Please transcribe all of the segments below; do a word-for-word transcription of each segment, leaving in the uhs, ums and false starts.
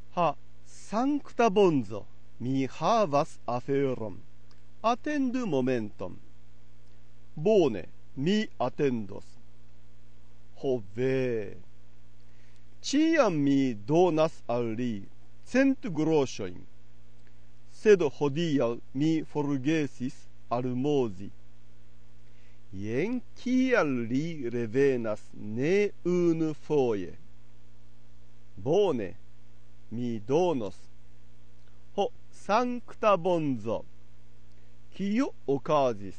Ha sancta bonzo, mi havas aferon. Attendu momenton. Bone, mi attendos. Ho ve. Ciam mi donas al li cent groŝojn, sed hodiaŭ mi forgesis almozi. Jen kial li revenas ne unufoje. Bone, mi donos. Ho sancta bonzo. Kio okazis?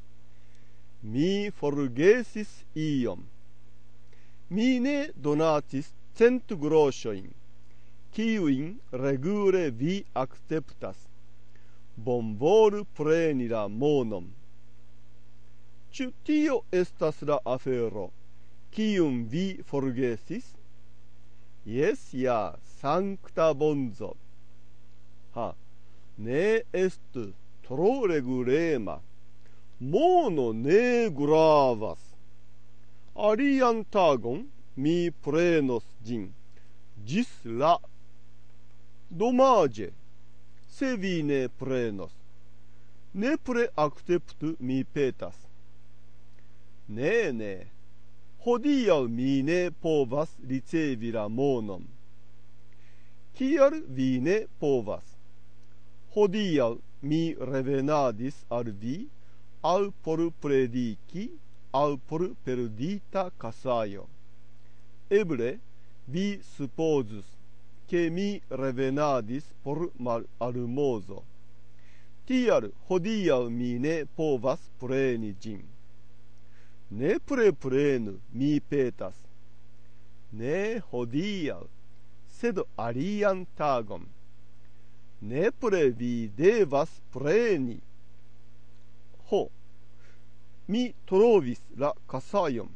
Mi forgesis iom. Mi ne donacis cent groŝojn, kiujn regule vi akceptas. Bonvolu preni la monon. Ĉu tio estas la afero, kiun vi forgesis? Jes, ja, sancta bonzo. Ha, ne estu tro regulema. Mono ne gravas. Alian tagon mi prenos ĝin. Ĝis la. Domaĝe, se vi ne prenos. Nepre akceptu, mi petas. Ne, ne. Hodiaŭ mi ne povas ricevi la monon. Kial vi ne povas? Hodiaŭ mi revenadis al vi, al por prediki, al por perdita kasajo. Eble vi supozus, ke mi revenadis por malalmozo. Tial hodiaŭ mi ne povas preni ĝin. Nepre prenu, mi petas. Ne hodiaŭ, sed alian tagon. Nepre vi devas preni. Ho, mi trovis la kasajon.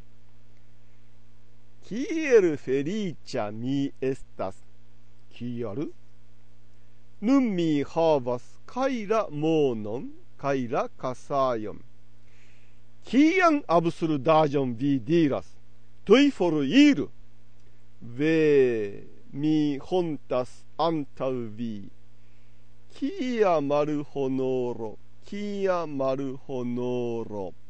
Kiel feliĉa mi estas. Kial? Nun mi havas kaj la monon kaj la kasajon. Kian absurdaĵon vi diras? Tuj foriru! Ve, mi hontas antaŭ vi. Kia malhonoro, kia malhonoro!